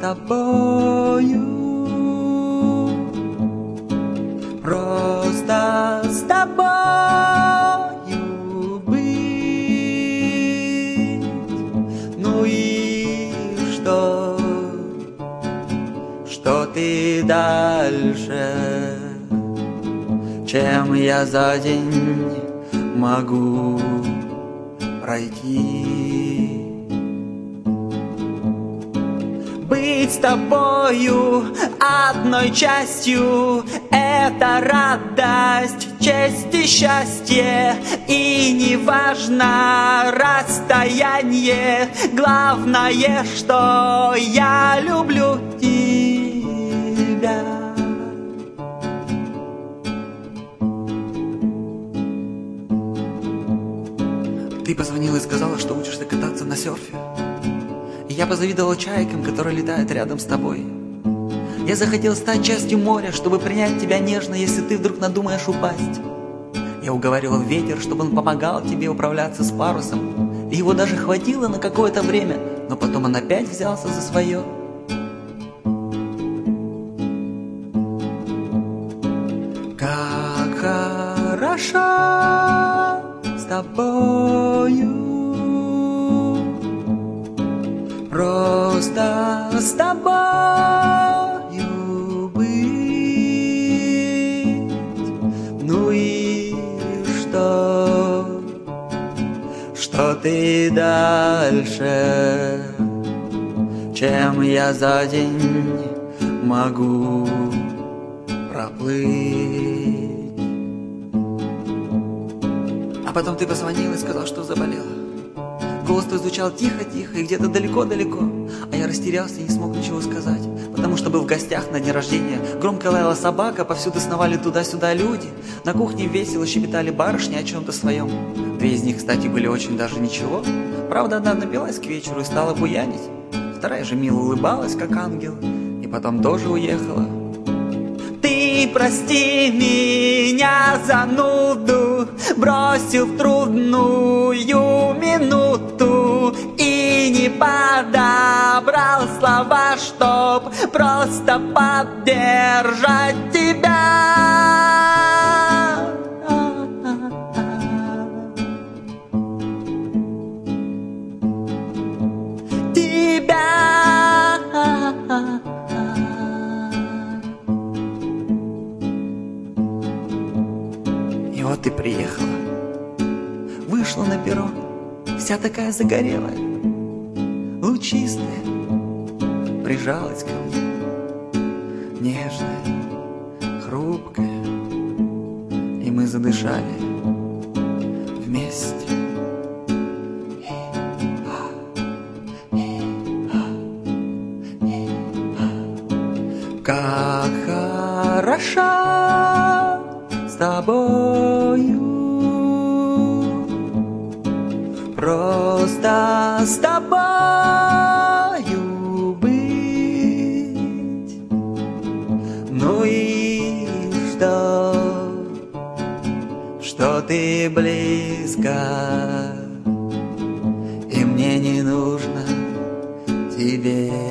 тобою, просто с тобою быть. Ну и что ты дальше, чем я за день могу пройти? Быть с тобою одной частью — это радость, честь и счастье. И не важно расстояние, главное, что я люблю тебя. Ты позвонила и сказала, что учишься кататься на серфе. И я позавидовал чайкам, которые летают рядом с тобой. Я захотел стать частью моря, чтобы принять тебя нежно, если ты вдруг надумаешь упасть. Я уговаривал ветер, чтобы он помогал тебе управляться с парусом. И его даже хватило на какое-то время, но потом он опять взялся за свое. Как хорошо с тобою, просто с тобою быть. Ну и что ты дальше, чем я за день могу проплыть? А потом ты позвонил и сказал, что заболела. Голос твой звучал тихо-тихо и где-то далеко-далеко. А я растерялся и не смог ничего сказать, потому что был в гостях на дне рождения. Громко лаяла собака, повсюду сновали туда-сюда люди. На кухне весело щебетали барышни о чем-то своем. Две из них, кстати, были очень даже ничего. Правда, одна напилась к вечеру и стала буянить. Вторая же мило улыбалась, как ангел, и потом тоже уехала. Ты прости меня, зануду, бросил в трудную минуту и не подобрал слова, чтоб просто поддержать тебя. И вот ты приехала, вышла на перрон, вся такая загорелая, лучистая, прижалась ко мне, нежная, хрупкая, и мы задышали вместе. Как хорошо с тобою, просто с тобою быть. Ну и что ты близко, и мне не нужно тебе